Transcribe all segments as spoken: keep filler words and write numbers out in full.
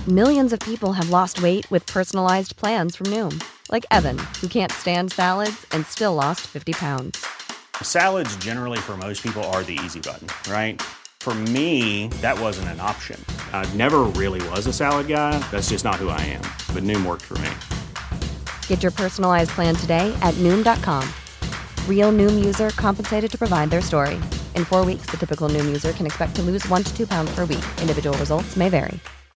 Millions of people have lost weight with personalized plans from Noom. Like Evan, who can't stand salads and still lost fifty pounds. Salads generally for most people are the easy button, right? For me, that wasn't an option. I never really was a salad guy. That's just not who I am. But Noom worked for me. Get your personalized plan today at Noom dot com. Real Noom user compensated to provide their story. In four weeks, the typical Noom user can expect to lose one to two pounds per week. Individual results may vary.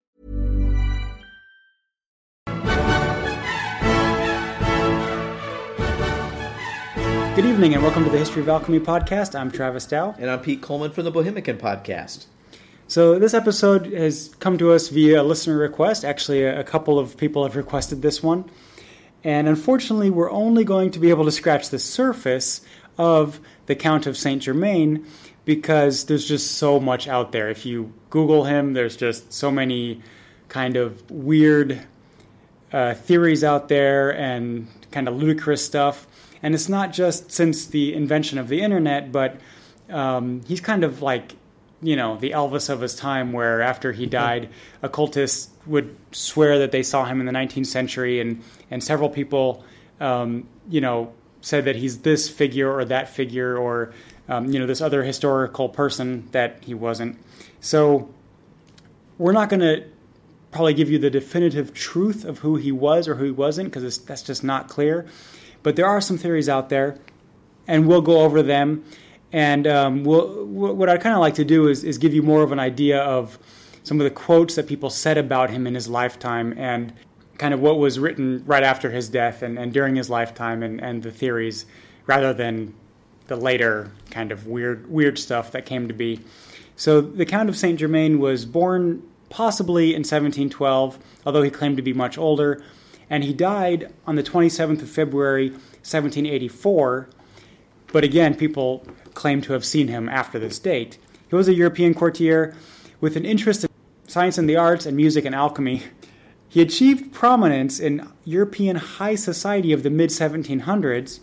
Good evening and welcome to the History of Alchemy podcast. I'm Travis Dow. And I'm Pete Coleman from the Bohemican podcast. So this episode has come to us via a listener request. Actually, a couple of people have requested this one. And unfortunately, we're only going to be able to scratch the surface of the Count of Saint Germain because there's just so much out there. If you Google him, there's just so many kind of weird uh, theories out there and kind of ludicrous stuff. And it's not just since the invention of the internet, but um, he's kind of like, you know, the Elvis of his time, where after he died, occultists would swear that they saw him in the nineteenth century, and, and several people, um, you know, said that he's this figure or that figure or, um, you know, this other historical person that he wasn't. So we're not going to probably give you the definitive truth of who he was or who he wasn't, because that's just not clear. But there are some theories out there, and we'll go over them. And um, we'll, what I'd kind of like to do is, is give you more of an idea of some of the quotes that people said about him in his lifetime and kind of what was written right after his death and, and during his lifetime and, and the theories, rather than the later kind of weird weird stuff that came to be. So the Count of Saint Germain was born possibly in seventeen twelve, although he claimed to be much older. And he died on the twenty-seventh of February, seventeen eighty-four. But again, people claim to have seen him after this date. He was a European courtier with an interest in science and the arts and music and alchemy. He achieved prominence in European high society of the mid seventeen hundreds.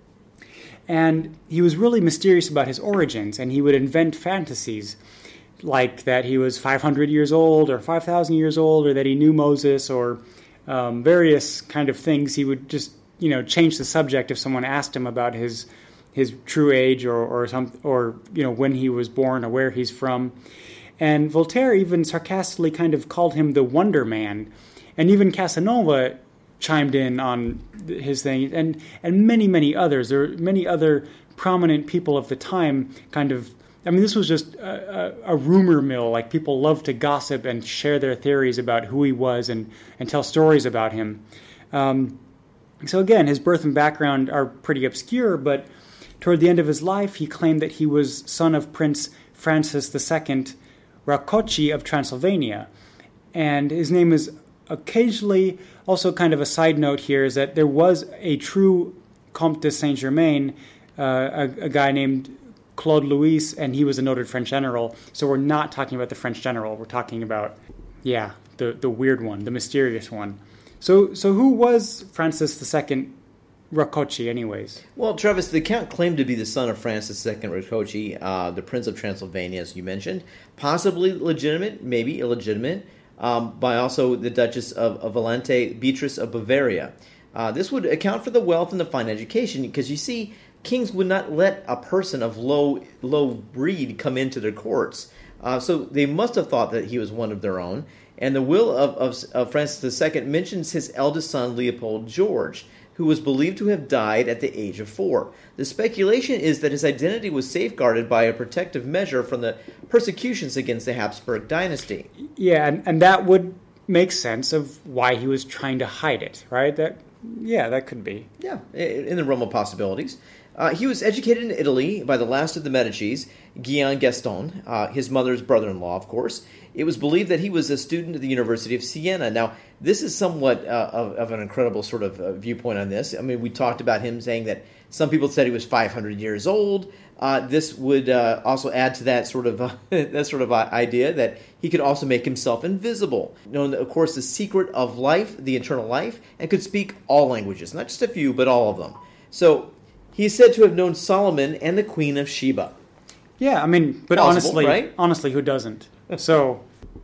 And he was really mysterious about his origins, and he would invent fantasies like that he was five hundred years old or five thousand years old, or that he knew Moses, or Um, various kind of things. He would just, you know, change the subject if someone asked him about his his true age or or some or you know when he was born or where he's from. And Voltaire even sarcastically kind of called him the Wonder Man, and even Casanova chimed in on his thing, and and many many others. There were many other prominent people of the time kind of. I mean, this was just a, a, a rumor mill. Like, people loved to gossip and share their theories about who he was and, and tell stories about him. Um, so again, his birth and background are pretty obscure, but toward the end of his life, he claimed that he was son of Prince Francis the Second Rákóczi of Transylvania. And his name is occasionally, also kind of a side note here, is that there was a true Comte de Saint-Germain, uh, a, a guy named Claude Louis, and he was a noted French general. So we're not talking about the French general. We're talking about, yeah, the, the weird one, the mysterious one. So so who was Francis the Second Rákóczi, anyways? Well, Travis, the Count claimed to be the son of Francis the Second Rákóczi, uh, the Prince of Transylvania, as you mentioned. Possibly legitimate, maybe illegitimate, um, by also the Duchess of, of Valente, Beatrice of Bavaria. Uh, this would account for the wealth and the fine education, because you see, kings would not let a person of low low breed come into their courts. Uh, so they must have thought that he was one of their own. And the will of, of, of Francis the Second mentions his eldest son, Leopold George, who was believed to have died at the age of four. The speculation is that his identity was safeguarded by a protective measure from the persecutions against the Habsburg dynasty. Yeah, and, and that would make sense of why he was trying to hide it, right? That, yeah, that could be. Yeah, in the realm of possibilities. Uh, he was educated in Italy by the last of the Medicis, Guillaume Gaston, uh, his mother's brother-in-law, of course. It was believed that he was a student at the University of Siena. Now, this is somewhat uh, of, of an incredible sort of uh, viewpoint on this. I mean, we talked about him saying that some people said he was five hundred years old. Uh, this would uh, also add to that sort of uh, that sort of uh, idea that he could also make himself invisible. Known, of course, the secret of life, the eternal life, and could speak all languages, not just a few, but all of them. So he is said to have known Solomon and the Queen of Sheba. Yeah, I mean, but Possible, honestly, right? honestly, who doesn't? So,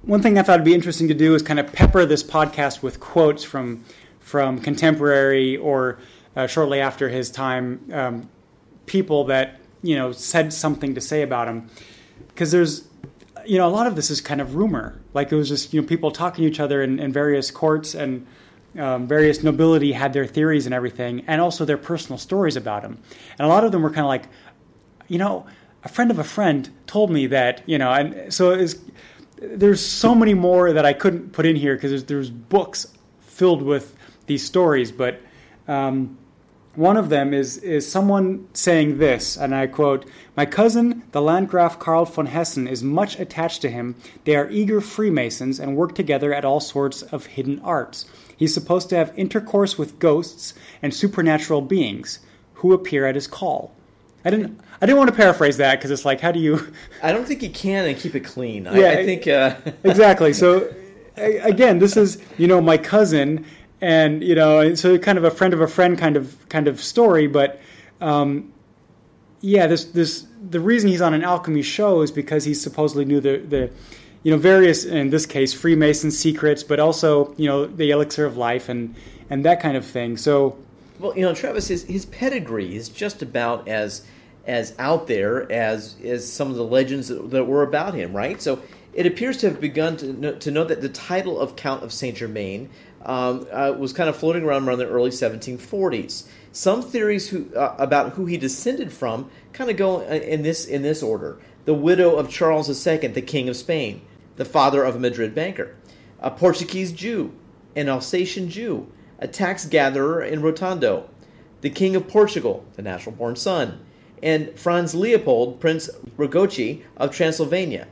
one thing I thought would be interesting to do is kind of pepper this podcast with quotes from from contemporary or uh, shortly after his time, um, people that, you know, said something to say about him. Because there's, you know, a lot of this is kind of rumor. Like it was just, you know, people talking to each other in, in various courts, and um, various nobility had their theories and everything, and also their personal stories about him. And a lot of them were kind of like, you know, a friend of a friend told me that, you know, and so it was, there's so many more that I couldn't put in here because there's, there's books filled with these stories. But um, one of them is is someone saying this, and I quote, "My cousin, the Landgraf Karl von Hessen, is much attached to him. They are eager Freemasons and work together at all sorts of hidden arts. He's supposed to have intercourse with ghosts and supernatural beings who appear at his call." I didn't. I didn't want to paraphrase that because it's like, how do you? I don't think you can and keep it clean. Yeah, I, I think uh... exactly. So again, this is, you know, my cousin, and you know, so kind of a friend of a friend kind of kind of story. But um, yeah, this this the reason he's on an alchemy show is because he supposedly knew the the you know various, in this case, Freemason secrets, but also, you know, the elixir of life and and that kind of thing. So. Well, you know, Travis, his, his pedigree is just about as as out there as as some of the legends that, that were about him, right? So it appears to have begun to know, to know that the title of Count of Saint Germain um, uh, was kind of floating around around the early seventeen forties. Some theories who, uh, about who he descended from kind of go in this in this order: the widow of Charles the Second, the King of Spain, the father of a Madrid banker, a Portuguese Jew, an Alsatian Jew, a tax gatherer in Rotondo, the King of Portugal, the natural-born son, and Franz Leopold, Prince Rogoczi of Transylvania.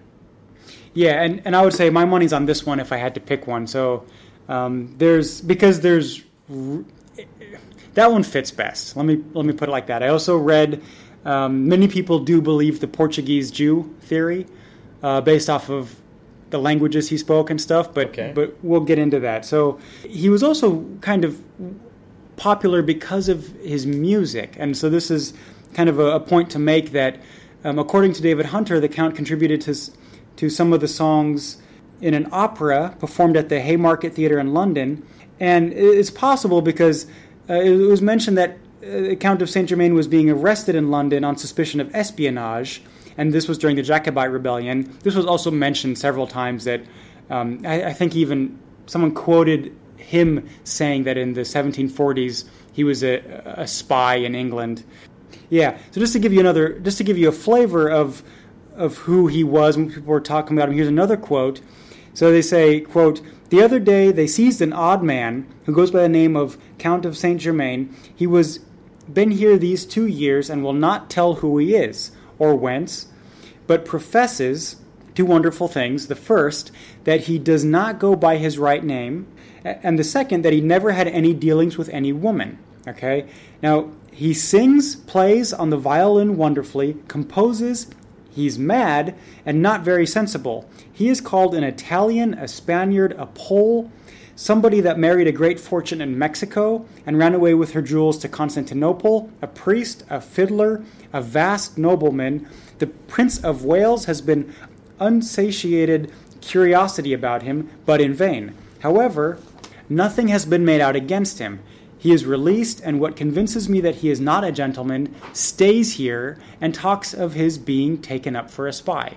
Yeah, and, and I would say my money's on this one if I had to pick one. So um, there's because there's that one fits best. Let me let me put it like that. I also read um, many people do believe the Portuguese Jew theory uh, based off of the languages he spoke and stuff, but okay. but we'll get into that. So he was also kind of popular because of his music, and so this is kind of a, a point to make that, um, according to David Hunter, the Count contributed to to some of the songs in an opera performed at the Haymarket Theatre in London, and it's possible because uh, it was mentioned that uh, the Count of Saint Germain was being arrested in London on suspicion of espionage. And this was during the Jacobite Rebellion. This was also mentioned several times that um, I, I think even someone quoted him saying that in the seventeen forties he was a, a spy in England. Yeah. So just to give you another, just to give you a flavor of of who he was when people were talking about him, here's another quote. So they say, quote, "The other day they seized an odd man who goes by the name of Count of Saint Germain. He was been here these two years and will not tell who he is or whence, but professes two wonderful things. The first, that he does not go by his right name, and the second, that he never had any dealings with any woman." Okay? Now, he sings, plays on the violin wonderfully, composes, he's mad, and not very sensible. He is called an Italian, a Spaniard, a Pole, somebody that married a great fortune in Mexico and ran away with her jewels to Constantinople, a priest, a fiddler, a vast nobleman. The Prince of Wales has been unsatiated curiosity about him, but in vain. However, nothing has been made out against him. He is released, and what convinces me that he is not a gentleman stays here and talks of his being taken up for a spy.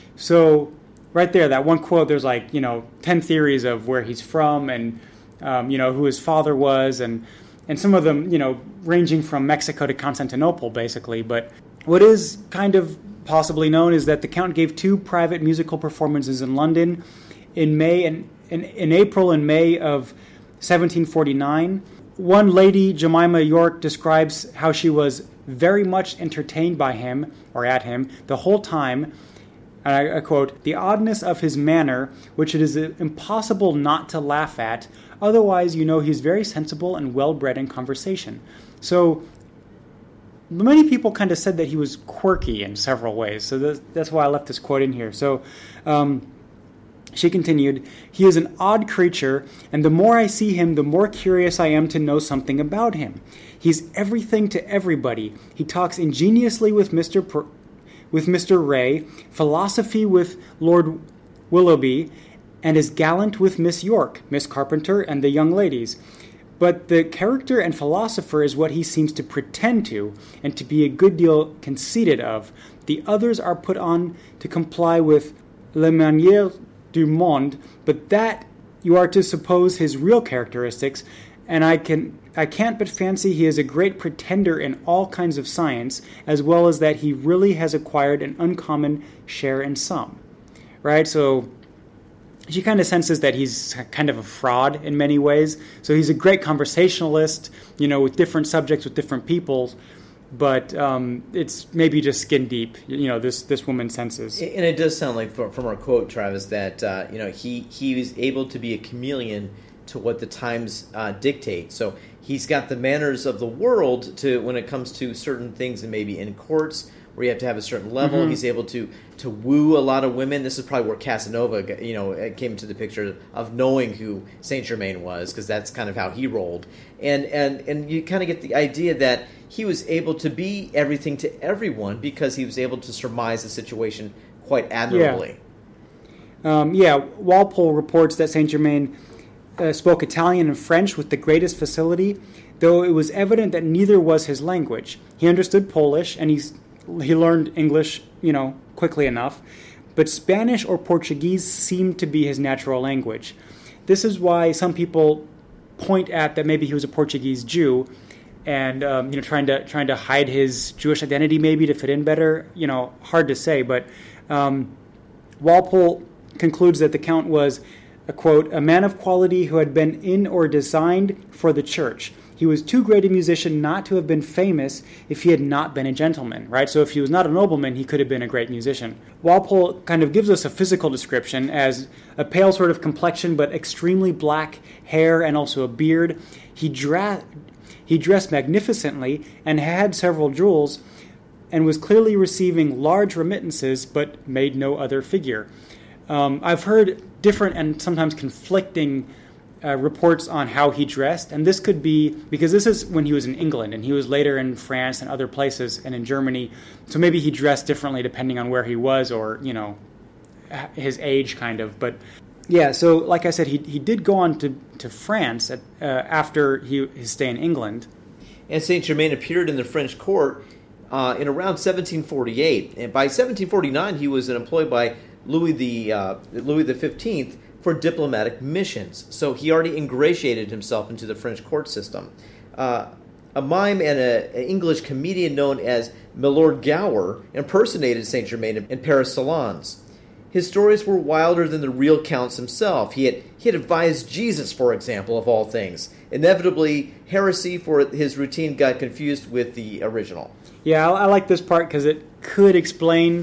So, right there, that one quote, there's like, you know, ten theories of where he's from and, um, you know, who his father was, and, and some of them, you know, ranging from Mexico to Constantinople, basically. But what is kind of possibly known is that the Count gave two private musical performances in London in May and in, in April and May of seventeen forty-nine. One lady, Jemima York, describes how she was very much entertained by him, or at him, the whole time. And I, I quote, "The oddness of his manner, which it is impossible not to laugh at. Otherwise, you know, he's very sensible and well-bred in conversation." So many people kind of said that he was quirky in several ways. So that's, that's why I left this quote in here. So um, she continued, "He is an odd creature, and the more I see him, the more curious I am to know something about him. He's everything to everybody. He talks ingeniously with Mister Per- with Mister Ray, philosophy with Lord Willoughby, and is gallant with Miss York, Miss Carpenter, and the young ladies. But the character and philosopher is what he seems to pretend to, and to be a good deal conceited of. The others are put on to comply with les manières du monde, but that you are to suppose his real characteristics, and I can I can't but fancy he is a great pretender in all kinds of science, as well as that he really has acquired an uncommon share in some. Right? So she kind of senses that he's kind of a fraud in many ways. So he's a great conversationalist, you know, with different subjects, with different people, but um, it's maybe just skin deep, you know, this this woman senses. And it does sound like, from, from our quote, Travis, that, uh, you know, he, he was able to be a chameleon to what the times uh, dictate. So he's got the manners of the world to when it comes to certain things, and maybe in courts where you have to have a certain level. Mm-hmm. He's able to to woo a lot of women. This is probably where Casanova, you know, came into the picture of knowing who Saint Germain was, because that's kind of how he rolled. And and and you kind of get the idea that he was able to be everything to everyone because he was able to surmise the situation quite admirably. Yeah, um, yeah. Walpole reports that Saint Germain Uh, spoke Italian and French with the greatest facility, though it was evident that neither was his language. He understood Polish, and he's, he learned English, you know, quickly enough, but Spanish or Portuguese seemed to be his natural language. This is why some people point at that maybe he was a Portuguese Jew, and um, you know, trying to trying to hide his Jewish identity, maybe to fit in better. You know, hard to say, but um, Walpole concludes that the Count was, a quote, a man of quality who had been in or designed for the church. He was too great a musician not to have been famous if he had not been a gentleman, right? So if he was not a nobleman, he could have been a great musician. Walpole kind of gives us a physical description as a pale sort of complexion, but extremely black hair and also a beard. He, dra- he dressed magnificently and had several jewels and was clearly receiving large remittances, but made no other figure. Um, I've heard different and sometimes conflicting uh, reports on how he dressed, and this could be because this is when he was in England, and he was later in France and other places and in Germany, so maybe he dressed differently depending on where he was or, you know, his age kind of. But yeah, so like I said, he he did go on to, to France at, uh, after he, his stay in England. And Saint Germain appeared in the French court uh, in around seventeen forty-eight, and by seventeen forty-nine he was employed by Louis the uh, Louis the Fifteenth for diplomatic missions. So he already ingratiated himself into the French court system. Uh, a mime and a, an English comedian known as Milord Gower impersonated Saint Germain in, in Paris salons. His stories were wilder than the real Count's himself. He had he had advised Jesus, for example, of all things. Inevitably, heresy for his routine got confused with the original. Yeah, I, I like this part because it could explain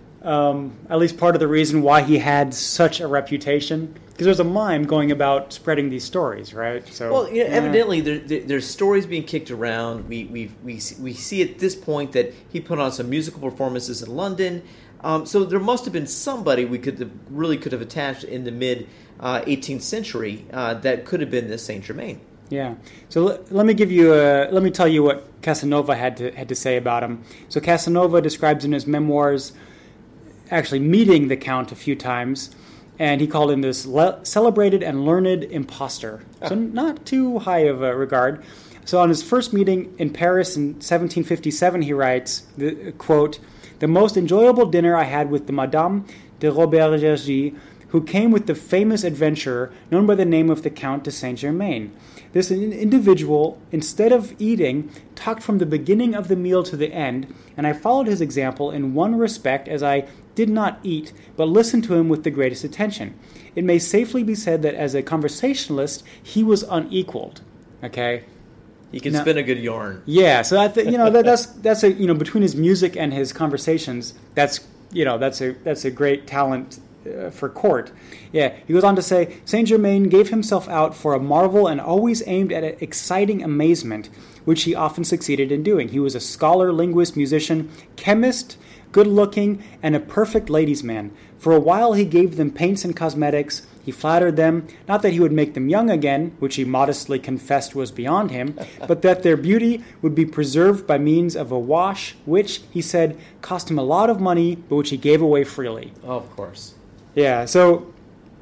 Um, at least part of the reason why he had such a reputation, because there's a mime going about spreading these stories, right? So, well, you know, yeah. evidently there, there, there's stories being kicked around. We we we we see at this point that he put on some musical performances in London. Um, so there must have been somebody we could have, really could have attached in the mid uh, eighteenth century uh, that could have been this Saint Germain. Yeah. So let, let me give you a, let me tell you what Casanova had to had to say about him. So Casanova describes in his memoirs actually meeting the Count a few times, and he called him this le- celebrated and learned impostor. So not too high of a regard. So on his first meeting in Paris in seventeen fifty-seven, he writes, the, quote, the most enjoyable dinner I had with the Madame de Robergergy, who came with the famous adventurer known by the name of the Count de Saint-Germain. This individual, instead of eating, talked from the beginning of the meal to the end, and I followed his example in one respect, as I did not eat, but listened to him with the greatest attention. It may safely be said that as a conversationalist, he was unequaled. Okay? He can now, spin a good yarn. Yeah, so I th- you know that, that's that's a you know between his music and his conversations, that's you know that's a that's a great talent uh, for court. Yeah, he goes on to say, Saint Germain gave himself out for a marvel and always aimed at an exciting amazement, which he often succeeded in doing. He was a scholar, linguist, musician, chemist, good-looking, and a perfect ladies' man. For a while he gave them paints and cosmetics. He flattered them, not that he would make them young again, which he modestly confessed was beyond him, but that their beauty would be preserved by means of a wash, which, he said, cost him a lot of money, but which he gave away freely. Oh, of course. Yeah, so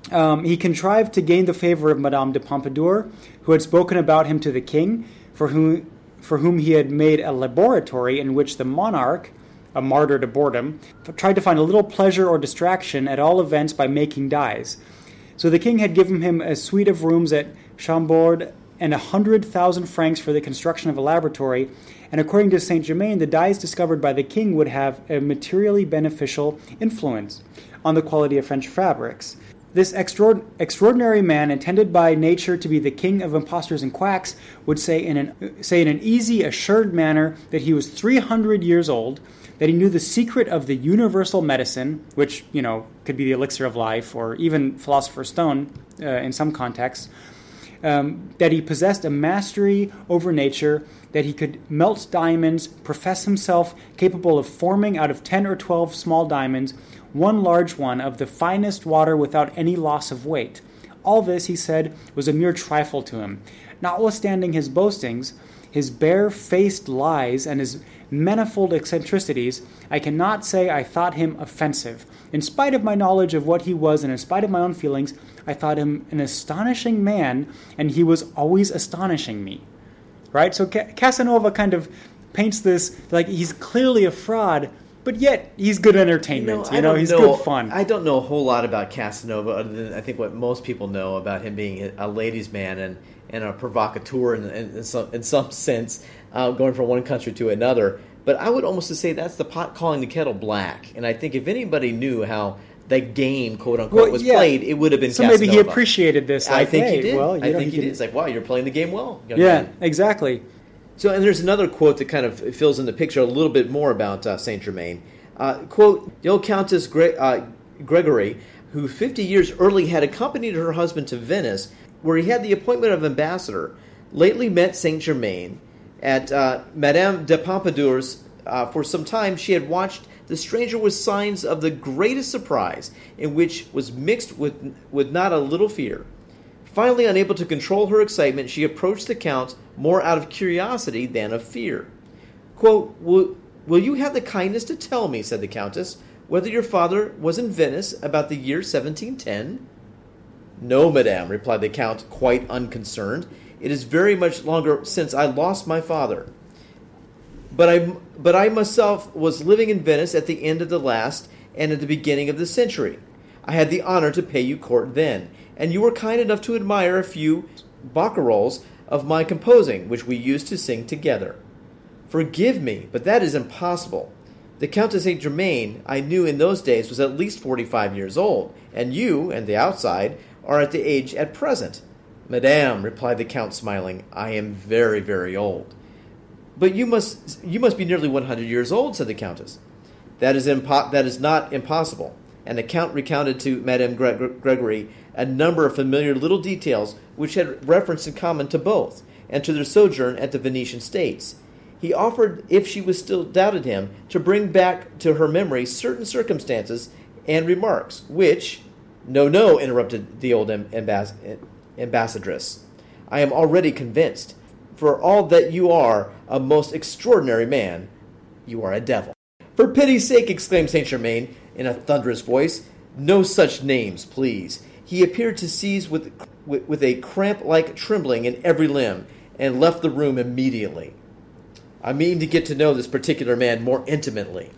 Um, he contrived to gain the favor of Madame de Pompadour, who had spoken about him to the king, for whom, for whom he had made a laboratory in which the monarch, a martyr to boredom, tried to find a little pleasure or distraction, at all events by making dyes. So the king had given him a suite of rooms at Chambord and a hundred thousand francs for the construction of a laboratory, and according to Saint Germain, the dyes discovered by the king would have a materially beneficial influence on the quality of French fabrics. This extraord- extraordinary man, intended by nature to be the king of impostors and quacks, would say in an say in an easy, assured manner that he was three hundred years old, that he knew the secret of the universal medicine, which, you know, could be the elixir of life or even philosopher's stone uh, in some contexts, um, that he possessed a mastery over nature, that he could melt diamonds, profess himself capable of forming out of ten or twelve small diamonds one large one of the finest water without any loss of weight. All this, he said, was a mere trifle to him. Notwithstanding his boastings, his bare-faced lies, and his manifold eccentricities, I cannot say I thought him offensive. In spite of my knowledge of what he was, and in spite of my own feelings, I thought him an astonishing man, and he was always astonishing me. Right? So Ca- Casanova kind of paints this like he's clearly a fraud, but yet he's good entertainment. You know, you know he's know, good fun. I don't know a whole lot about Casanova other than I think what most people know about him being a ladies' man and, and a provocateur in, in, in, some, in some sense, uh, going from one country to another. But I would almost say that's the pot calling the kettle black. And I think if anybody knew how the game, quote unquote, well, was yeah. played, it would have been so Casanova. So maybe he appreciated this. Like, I think hey, he did. Well, I know, think he, he did. It's like, wow, you're playing the game well. Yeah, man. exactly. So, and there's another quote that kind of fills in the picture a little bit more about uh, Saint Germain. Uh, quote, the old Countess Gre- uh, Gregory, who fifty years early had accompanied her husband to Venice, where he had the appointment of ambassador, lately met Saint Germain at uh, Madame de Pompadour's. Uh, for some time she had watched the stranger with signs of the greatest surprise, in which was mixed with, with not a little fear. Finally, unable to control her excitement, she approached the Count more out of curiosity than of fear. Quote, will, will you have the kindness to tell me, said the Countess, whether your father was in Venice about the year seventeen ten? No, madame, replied the Count, quite unconcerned. It is very much longer since I lost my father. But I, but I myself was living in Venice at the end of the last and at the beginning of the century. I had the honor to pay you court then, and you were kind enough to admire a few barcarolles of my composing, which we used to sing together. Forgive me, but that is impossible. The Countess Saint Germain, I knew in those days, was at least forty-five years old, and you, and the outside, are at the age at present. Madame, replied the Count, smiling, I am very, very old. But you must you must be nearly one hundred years old, said the Countess. That is impo- that is not impossible. And the Count recounted to Madame Gre- Gregory a number of familiar little details which had reference in common to both, and to their sojourn at the Venetian States. He offered, if she was still doubted him, to bring back to her memory certain circumstances and remarks, which... No, no, interrupted the old ambas- ambassadress. I am already convinced. For all that you are a most extraordinary man, you are a devil. For pity's sake, exclaimed Saint Germain in a thunderous voice, no such names, please. He appeared to seize with, with, with a cramp-like trembling in every limb, and left the room immediately. I mean to get to know this particular man more intimately.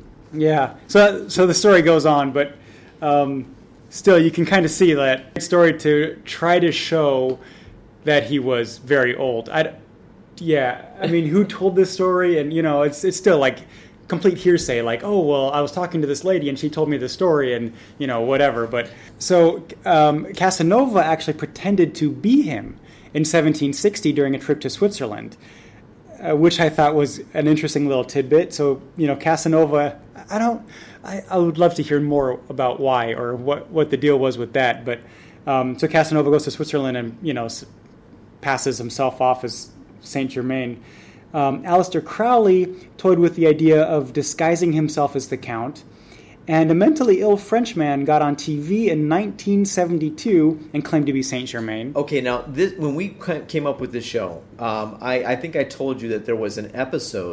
Yeah, so so the story goes on, but um, still you can kind of see that story to try to show that he was very old. I, yeah, I mean, who told this story? And, you know, it's it's still like complete hearsay, like, oh, well, I was talking to this lady and she told me the story and, you know, whatever. But so um, Casanova actually pretended to be him in seventeen sixty during a trip to Switzerland, uh, which I thought was an interesting little tidbit. So, you know, Casanova, I don't, I, I would love to hear more about why or what, what the deal was with that. But um, so Casanova goes to Switzerland and, you know, passes himself off as Saint Germain. Um, Aleister Crowley toyed with the idea of disguising himself as the Count, and a mentally ill Frenchman got on T V in nineteen seventy-two and claimed to be Saint Germain. Okay, now, this, when we came up with this show, um, I, I think I told you that there was an episode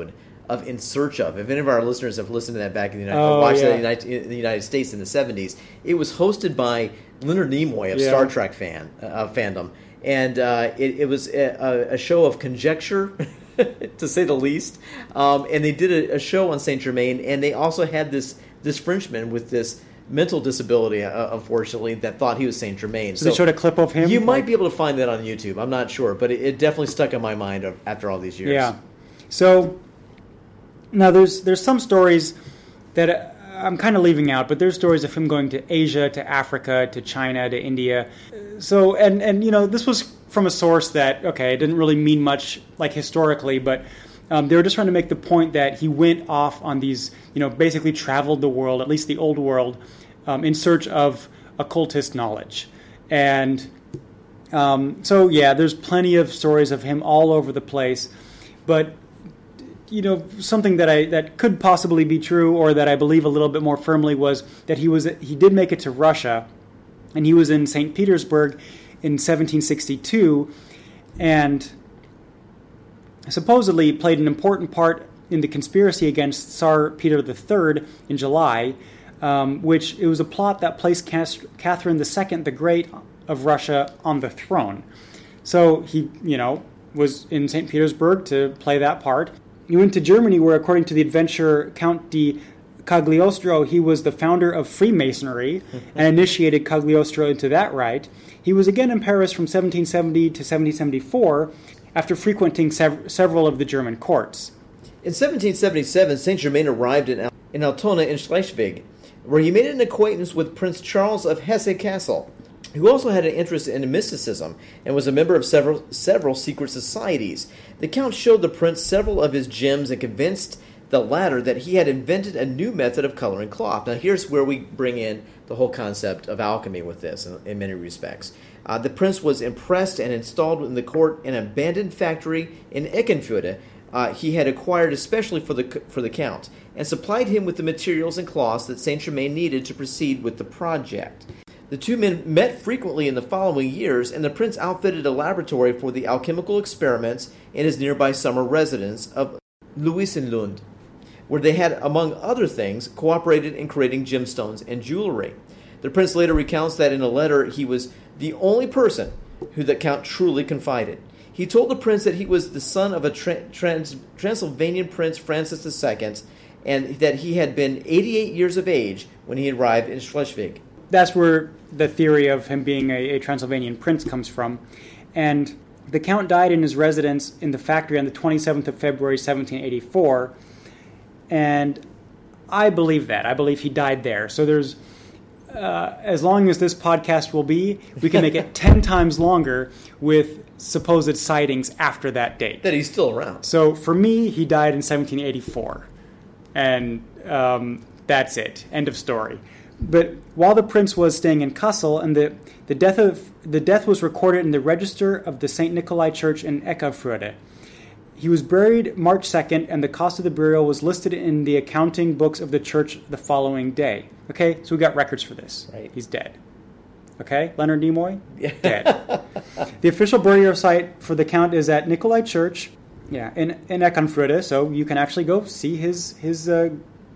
of In Search Of. If any of our listeners have listened to that back in the United, oh, or watched yeah. that in the, United, in the United States in the seventies, it was hosted by Leonard Nimoy of yeah. Star Trek fan uh, fandom, and uh, it, it was a, a show of conjecture, to say the least. Um, and they did a, a show on Saint Germain, and they also had this this Frenchman with this mental disability, uh, unfortunately, that thought he was Saint Germain. So, so they showed a clip of him? You like, might be able to find that on YouTube. I'm not sure, but it, it definitely stuck in my mind after all these years. Yeah. So now there's there's some stories that I'm kind of leaving out, but there's stories of him going to Asia, to Africa, to China, to India. So and and you know this was from a source that okay, it didn't really mean much like historically, but um, they were just trying to make the point that he went off on these, you know, basically traveled the world, at least the old world, um, in search of occultist knowledge. And um, so yeah, there's plenty of stories of him all over the place, but you know, something that I that could possibly be true, or that I believe a little bit more firmly, was that he was he did make it to Russia, and he was in Saint Petersburg in seventeen sixty-two, and supposedly played an important part in the conspiracy against Tsar Peter the Third in July, um, which it was a plot that placed Catherine the Second the Great of Russia on the throne. So he, you know, was in Saint Petersburg to play that part. He went to Germany, where, according to the adventurer Count de Cagliostro, he was the founder of Freemasonry and initiated Cagliostro into that rite. He was again in Paris from seventeen seventy to seventeen seventy-four, after frequenting sev- several of the German courts. In seventeen seventy-seven, Saint Germain arrived in, Al- in Altona in Schleswig, where he made an acquaintance with Prince Charles of Hesse-Kassel, who also had an interest in mysticism and was a member of several several secret societies. The Count showed the prince several of his gems and convinced the latter that he had invented a new method of coloring cloth. Now here's where we bring in the whole concept of alchemy with this in, in many respects. Uh, the prince was impressed and installed in the court an abandoned factory in Eckernförde uh, he had acquired especially for the for the Count, and supplied him with the materials and cloths that Saint Germain needed to proceed with the project. The two men met frequently in the following years, and the prince outfitted a laboratory for the alchemical experiments in his nearby summer residence of Louisenlund, where they had, among other things, cooperated in creating gemstones and jewelry. The prince later recounts that in a letter he was the only person who the Count truly confided. He told the prince that he was the son of a tra- trans- Transylvanian prince, Francis the Second, and that he had been eighty-eight years of age when he arrived in Schleswig. That's where the theory of him being a, a Transylvanian prince comes from. And the Count died in his residence in the factory on the twenty-seventh of February, seventeen eighty-four. And I believe that. I believe he died there. So there's, uh, as long as this podcast will be, we can make it ten times longer with supposed sightings after that date. That he's still around. So for me, he died in seventeen eighty-four. And um, that's it. End of story. But while the prince was staying in Kassel, and the, the death of the death was recorded in the register of the Saint Nikolai Church in Eckernförde. He was buried March second, and the cost of the burial was listed in the accounting books of the church the following day. Okay, so we got records for this. Right. He's dead. Okay, Leonard Nimoy? Yeah. Dead. The official burial site for the Count is at Nikolai Church, yeah, in, in Eckernförde, so you can actually go see his, his uh,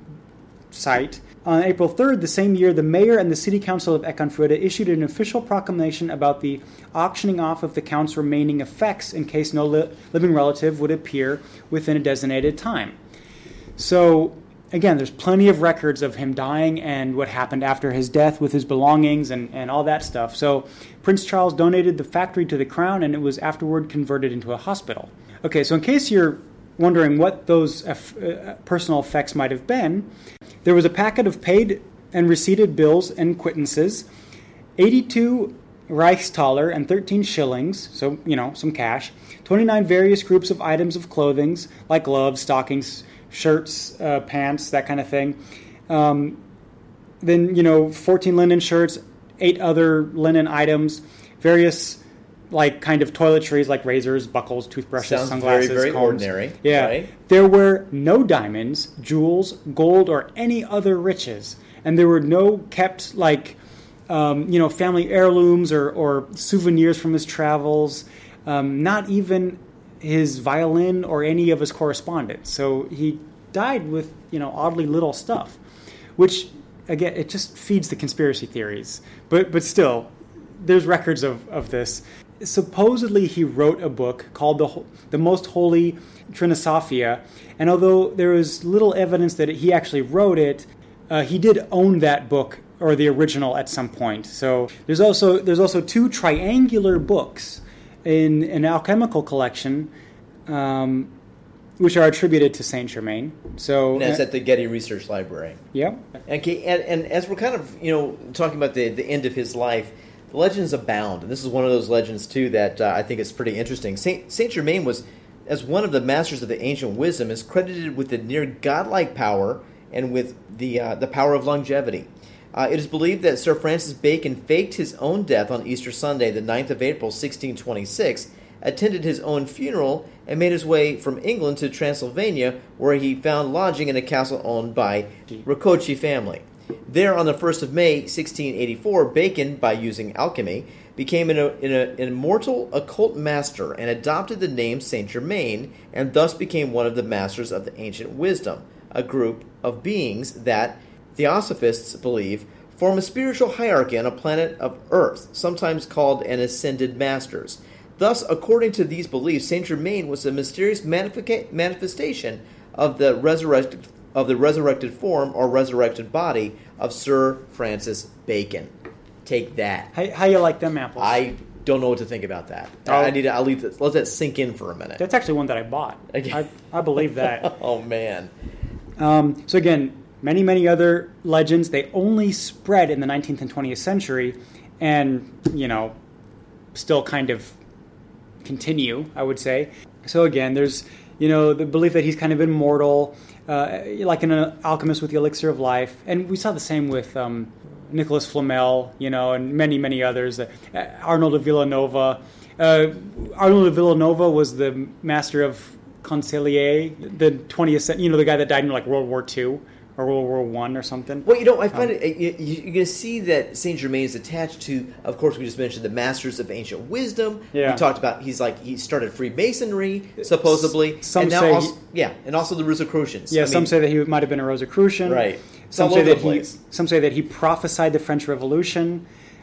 site. On April third, the same year, the mayor and the city council of Eckernförde issued an official proclamation about the auctioning off of the Count's remaining effects in case no li- living relative would appear within a designated time. So, again, there's plenty of records of him dying and what happened after his death with his belongings and, and all that stuff. So Prince Charles donated the factory to the crown, and it was afterward converted into a hospital. Okay, so in case you're wondering what those uh, personal effects might have been, there was a packet of paid and receipted bills and quittances, eighty-two Reichstaler and thirteen shillings, so, you know, some cash, twenty-nine various groups of items of clothing, like gloves, stockings, shirts, uh, pants, that kind of thing. Um, then, you know, fourteen linen shirts, eight other linen items, various, like, kind of toiletries, like razors, buckles, toothbrushes, Sounds sunglasses, very, very combs. ordinary. Yeah. Right? There were no diamonds, jewels, gold, or any other riches. And there were no kept, like, um, you know, family heirlooms or, or souvenirs from his travels. Um, not even his violin or any of his correspondence. So he died with, you know, oddly little stuff, which, again, it just feeds the conspiracy theories. But but still, there's records of, of this. Supposedly, he wrote a book called The, the Most Holy Trinisophia, and although there is little evidence that he actually wrote it, uh, he did own that book, or the original, at some point. So there's also there's also two triangular books in an alchemical collection, um, which are attributed to Saint Germain. So and that's at the Getty Research Library. Yeah. Okay, and, and as we're kind of, you know, talking about the, the end of his life, the legends abound, and this is one of those legends, too, that uh, I think is pretty interesting. Saint, Saint Germain was, as one of the masters of the ancient wisdom, is credited with the near godlike power and with the uh, the power of longevity. Uh, it is believed that Sir Francis Bacon faked his own death on Easter Sunday, the ninth of April, sixteen twenty-six, attended his own funeral, and made his way from England to Transylvania, where he found lodging in a castle owned by Rakoczy family. There, on the first of May, sixteen eighty-four, Bacon, by using alchemy, became an, an, an immortal occult master and adopted the name Saint Germain, and thus became one of the masters of the ancient wisdom, a group of beings that Theosophists believe form a spiritual hierarchy on a planet of Earth, sometimes called an ascended masters. Thus, according to these beliefs, Saint Germain was a mysterious manifesta- manifestation of the resurrected of the resurrected form or resurrected body of Sir Francis Bacon. Take that. How, how you like them apples? I don't know what to think about that. Oh. I need to. I'll leave this, let that sink in for a minute. That's actually one that I bought. Okay. I, I believe that. Oh man. Um, so again, many, many other legends, they only spread in the nineteenth and twentieth century and, you know, still kind of continue, I would say. So again, there's, you know, the belief that he's kind of immortal, uh, like an alchemist with the elixir of life. And we saw the same with um, Nicholas Flamel, you know, and many, many others. Uh, Arnold of Villanova. Uh, Arnold of Villanova was the master of Concellier, the twentieth century, you know, the guy that died in like World War Two or World War One or something. Well, you know, I find Um, it, you, you're going to see that Saint Germain is attached to, of course, we just mentioned the Masters of Ancient Wisdom. Yeah. We talked about, he's like, he started Freemasonry, supposedly. Some and now say also, he- yeah, and also the Rosicrucians. Yeah, I some mean, say that he might have been a Rosicrucian. Right. It's Some all say over that the he. place. Some say that he prophesied the French Revolution.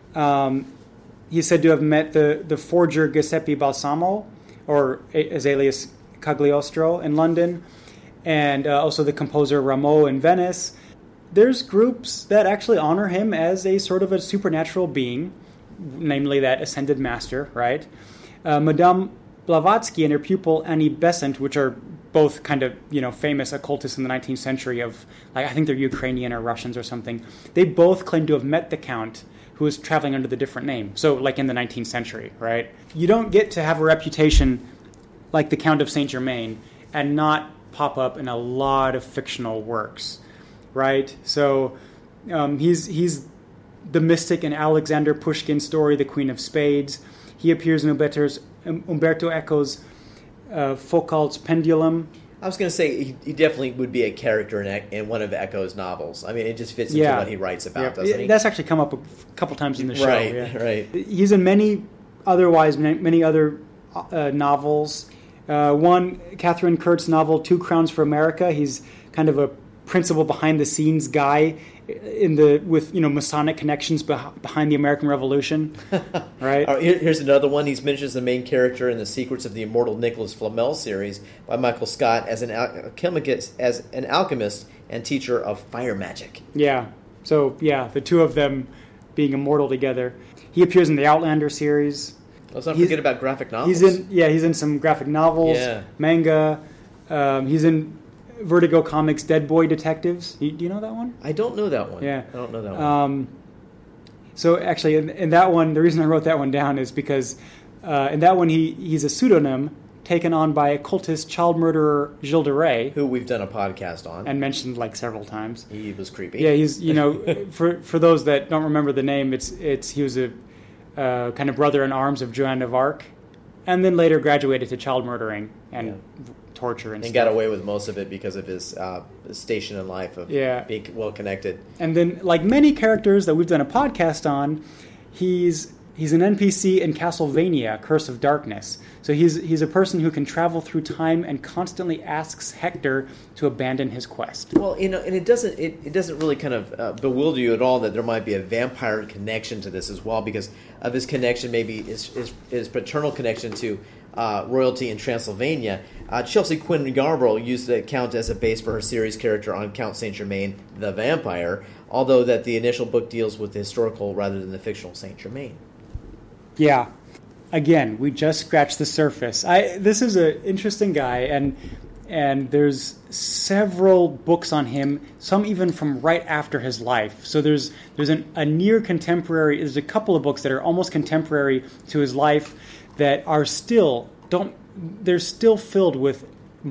Um, he's said to have met the, the forger Giuseppe Balsamo, or as alias Cagliostro, in London, and uh, also the composer Rameau in Venice. There's groups that actually honor him as a sort of a supernatural being, namely that ascended master, right? Uh, Madame Blavatsky and her pupil Annie Besant, which are both kind of, you know, famous occultists in the nineteenth century of, like, I think they're Ukrainian or Russians or something. They both claim to have met the Count, who was traveling under the different name. So, like in the nineteenth century, right? You don't get to have a reputation like the Count of Saint Germain and not pop up in a lot of fictional works, right? So um, he's he's the mystic in Alexander Pushkin's story, The Queen of Spades. He appears in Umberto's, Umberto Eco's uh, Foucault's Pendulum. I was going to say, he, he definitely would be a character in, in one of Eco's novels. I mean, it just fits into Yeah. what he writes about, Yeah, doesn't he? That's actually come up a couple times in the show. Right, yeah. right. He's in many, otherwise, many, many other uh, novels. Uh, one, Catherine Kurt's novel, Two Crowns for America. He's kind of a principal behind-the-scenes guy in the with you know Masonic connections beh- behind the American Revolution, right? All right, here- here's another one. He's mentioned as the main character in the Secrets of the Immortal Nicholas Flamel series by Michael Scott as an alchemist, as an alchemist and teacher of fire magic. Yeah. So yeah, the two of them being immortal together. He appears in the Outlander series. Let's not He's- forget about graphic novels. He's in yeah, he's in some graphic novels, Yeah. manga. Um, he's in Vertigo Comics' Dead Boy Detectives. Do you, do you know that one? I don't know that one. Yeah. I don't know that one. Um, so actually, in, in that one, the reason I wrote that one down is because uh, in that one he he's a pseudonym taken on by occultist child murderer Gilles de Rais, Who we've done a podcast on. and mentioned like several times. He was creepy. Yeah, he's you know for for those that don't remember the name, it's it's he was a uh, kind of brother in arms of Joan of Arc, and then later graduated to child murdering and Yeah. torture and, and stuff. got away with most of it because of his uh, station in life of Yeah. being well connected. And then, like many characters that we've done a podcast on, he's he's an N P C in Castlevania, Curse of Darkness. So he's he's a person who can travel through time and constantly asks Hector to abandon his quest. Well, you know, and it doesn't it, it doesn't really kind of uh, bewilder you at all that there might be a vampire connection to this as well, because of his connection, maybe his his, his paternal connection to uh, royalty in Transylvania. Uh, Chelsea Quinn Yarbrough used the Count as a base for her series character on Count Saint Germain, the Vampire, although that the initial book deals with the historical rather than the fictional Saint Germain. Yeah. Again, we just scratched the surface. I this is an interesting guy, and and there's several books on him, some even from right after his life. So there's there's an, a near contemporary. There's a couple of books that are almost contemporary to his life that are still don't. They're still filled with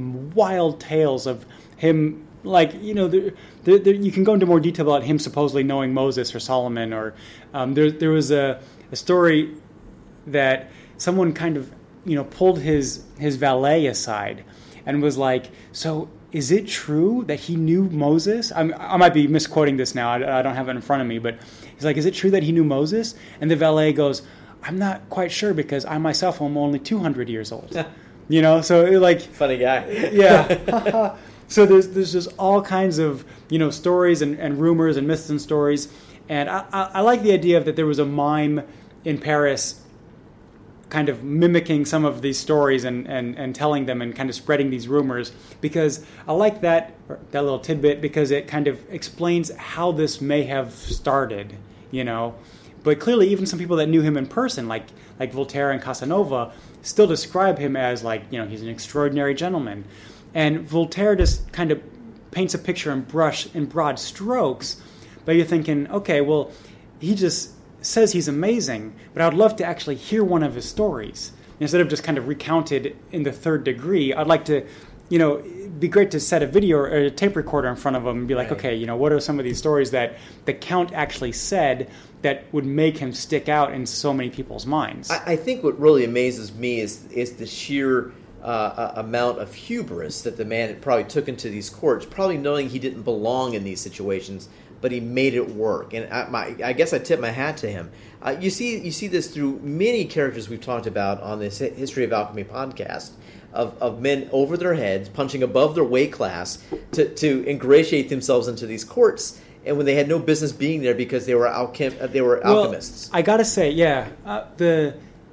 wild tales of him. Like, you know, there, there, there, you can go into more detail about him supposedly knowing Moses or Solomon, or um, there there was a, a story that someone kind of, you know, pulled his his valet aside and was like, so is it true that he knew Moses? I'm, I might be misquoting this now. I, I don't have it in front of me, but he's like, is it true that he knew Moses? And the valet goes, I'm not quite sure because I myself am only two hundred years old. You know, so it, like... Funny guy. Yeah. So there's there's just all kinds of, you know, stories and, and rumors and myths and stories. And I, I, I like the idea of that there was a mime in Paris kind of mimicking some of these stories and, and, and telling them and kind of spreading these rumors, because I like that that little tidbit because it kind of explains how this may have started, you know. But clearly even some people that knew him in person, like like Voltaire and Casanova, still describe him as, like, you know, he's an extraordinary gentleman. And Voltaire just kind of paints a picture in brush in broad strokes, but you're thinking, okay, well, he just says he's amazing, but I'd love to actually hear one of his stories instead of just kind of recounted in the third degree. I'd like to, you know, it'd be great to set a video or a tape recorder in front of him and be like, right. Okay, you know, what are some of these stories that the Count actually said that would make him stick out in so many people's minds? I, I think what really amazes me is is the sheer uh, amount of hubris that the man probably took into these courts, probably knowing he didn't belong in these situations, but he made it work. And I, my, I guess I tip my hat to him. Uh, you see you see this through many characters we've talked about on this History of Alchemy podcast, of, of men over their heads, punching above their weight class to, to ingratiate themselves into these courts, and when they had no business being there because they were alchem- they were well, alchemists. I gotta say, yeah, uh, the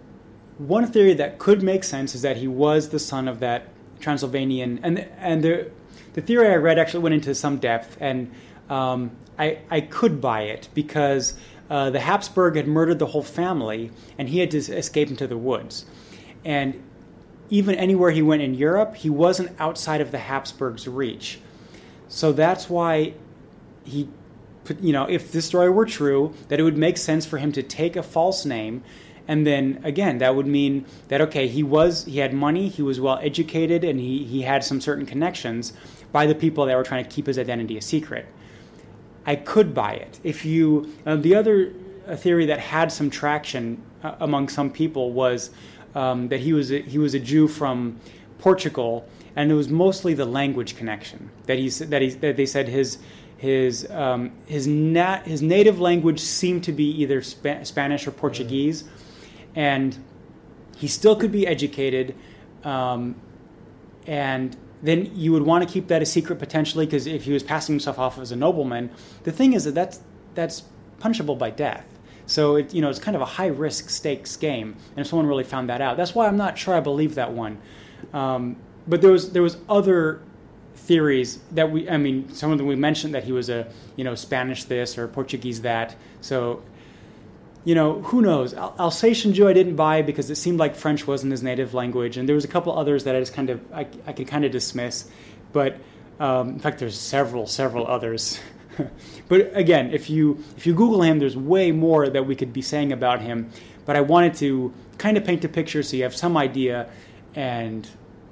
one theory that could make sense is that he was the son of that Transylvanian, and and the the theory I read actually went into some depth, and um, I I could buy it because uh, the Habsburg had murdered the whole family, and he had to escape into the woods, and even anywhere he went in Europe, he wasn't outside of the Habsburgs' reach, so that's why he. You know, if this story were true, that it would make sense for him to take a false name, and then again, that would mean that okay, he was he had money, he was well educated, and he he had some certain connections by the people that were trying to keep his identity a secret. I could buy it. If you uh, the other theory that had some traction uh, among some people was um, that he was a, he was a Jew from Portugal, and it was mostly the language connection that he that he that they said his. His um, his nat- his native language seemed to be either Sp- Spanish or Portuguese, and he still could be educated, um, and then you would want to keep that a secret potentially, because if he was passing himself off as a nobleman, the thing is that that's that's punishable by death. So it, you know, it's kind of a high risk stakes game, and if someone really found that out, that's why I'm not sure I believe that one. Um, but there was there was other theories that we, I mean, some of them we mentioned that he was a, you know, Spanish this or Portuguese that. So, you know, who knows? Al- Alsatian Jew I didn't buy because it seemed like French wasn't his native language, and there was a couple others that I just kind of I, I could kind of dismiss. But um, in fact, there's several several others. But again, if you if you Google him, there's way more that we could be saying about him. But I wanted to kind of paint a picture so you have some idea, and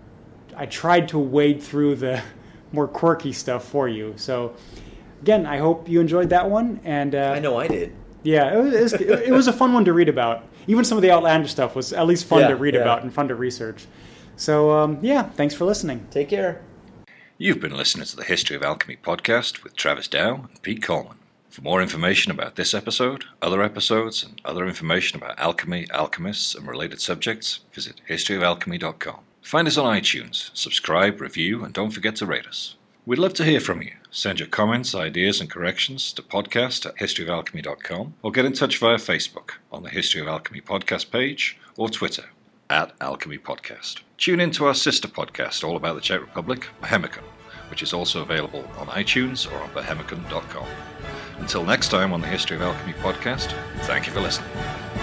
I tried to wade through the more quirky stuff for you. So, again, I hope you enjoyed that one. And uh, I know I did. Yeah, it was, it was a fun one to read about. Even some of the outlandish stuff was at least fun yeah, to read yeah. about and fun to research. So, um, yeah, thanks for listening. Take care. You've been listening to the History of Alchemy podcast with Travis Dow and Pete Coleman. For more information about this episode, other episodes, and other information about alchemy, alchemists, and related subjects, visit history of alchemy dot com. Find us on iTunes, subscribe, review, and don't forget to rate us. We'd love to hear from you. Send your comments, ideas, and corrections to podcast at history of alchemy dot com or get in touch via Facebook on the History of Alchemy podcast page or Twitter at Alchemy Podcast. Tune in to our sister podcast all about the Czech Republic, Bohemicon, which is also available on iTunes or on bohemicon dot com. Until next time on the History of Alchemy podcast, thank you for listening.